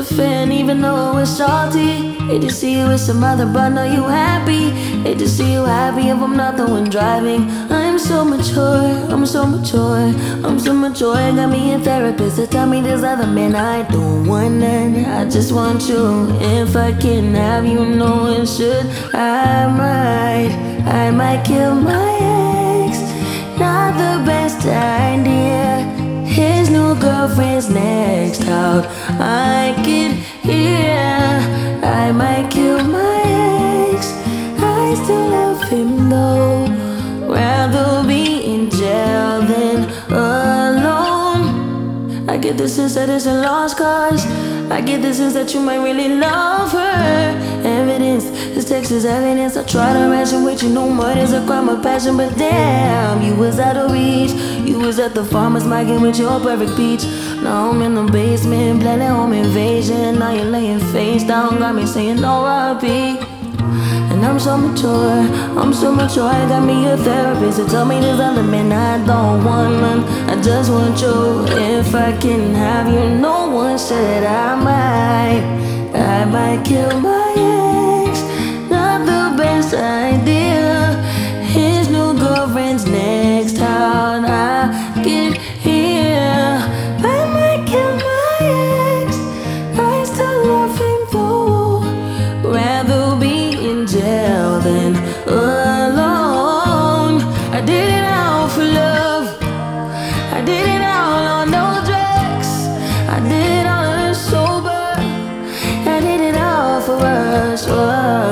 fan even though it was salty. Hate to see you with some other, but know you happy. Hate to see you happy if I'm not the one driving. I'm so mature, I'm so mature, I'm so mature. Got me a therapist to tell me there's other men. I don't want none, I just want you. If I can have you, no one should. I might kill my ex. Not the best idea. His new girlfriend's next out. I can hear. I might kill my ex. I still love him though. Rather be in jail than alone. I get the sense that it's a lost cause. I get the sense that you might really love her. Evidence, this text is evidence. I try to ration with you, no murder's a crime of passion. But damn, you was out of reach. You was at the farmer's market with your perfect peach. Now I'm in the basement, planning home invasion. Now you're laying face down, got me saying no R.I.P. And I'm so mature, I'm so mature. I got me a therapist to tell me there's other men. I don't want none, I just want you. If I can have you, no one said I might kill my ex. Not the best idea. His new girlfriend's next out. I can hear. I might kill my ex. I still love him though. Rather be in jail than alone. I did it all for love. I did it all on no drugs. I did it all sober. I did it all for us.